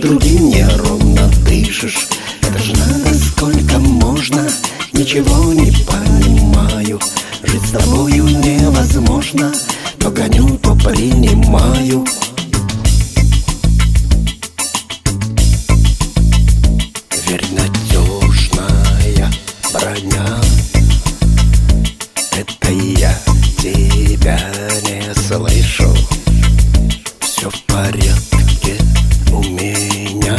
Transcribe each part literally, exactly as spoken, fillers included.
другим неровно дышишь. Это ж надо, сколько можно. Ничего не понимаю. Жить с тобою невозможно. То гоню, то принимаю. Верь, надежная броня. Это я тебя не слышу. Все в порядке у меня.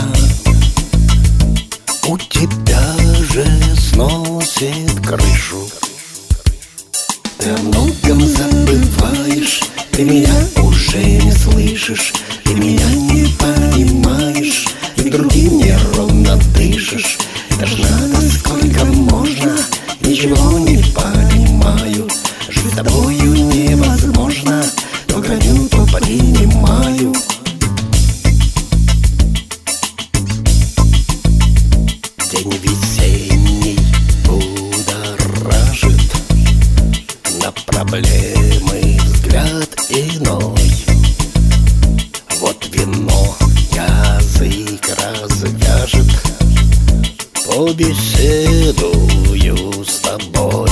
У тебя же сносит крышу. Ты о многом забываешь. Ты меня уже не слышишь. Ты меня не понимаешь. И другим неровно дышишь. Это ж надо, сколько можно. Ничего не понимаю. Жить с тобою невозможно. То гоню, то принимаю. День весенний будоражит. На проблемы взгляд иной. Вот вино язык развяжет. Побеседую с тобой.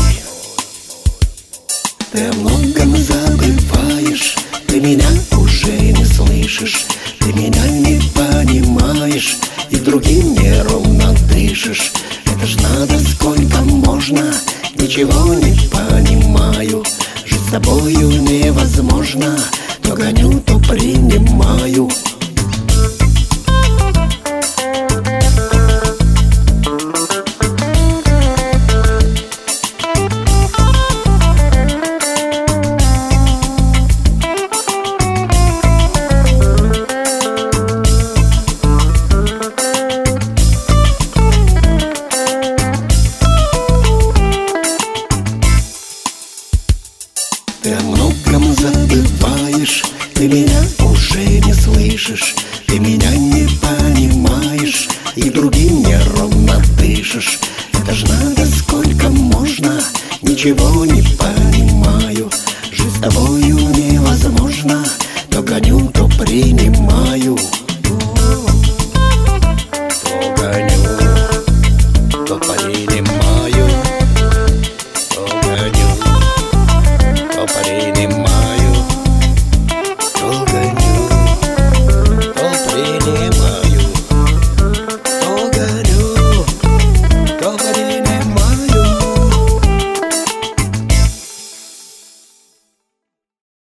Ты о многом забываешь. Ты меня уже не слышишь. Ты меня не понимаешь. И другим неровно дышишь. Это ж надо, сколько можно. Ничего не понимаю. Жить с тобою невозможно. То гоню, то принимаю. Ты о многом забываешь. Ты меня уже не слышишь. Ты меня не понимаешь. И другим неровно дышишь. Это ж надо, сколько можно. Ничего не понимаю. Жить с тобою невозможно. То гоню, то принимаю. То гоню, то принимаю.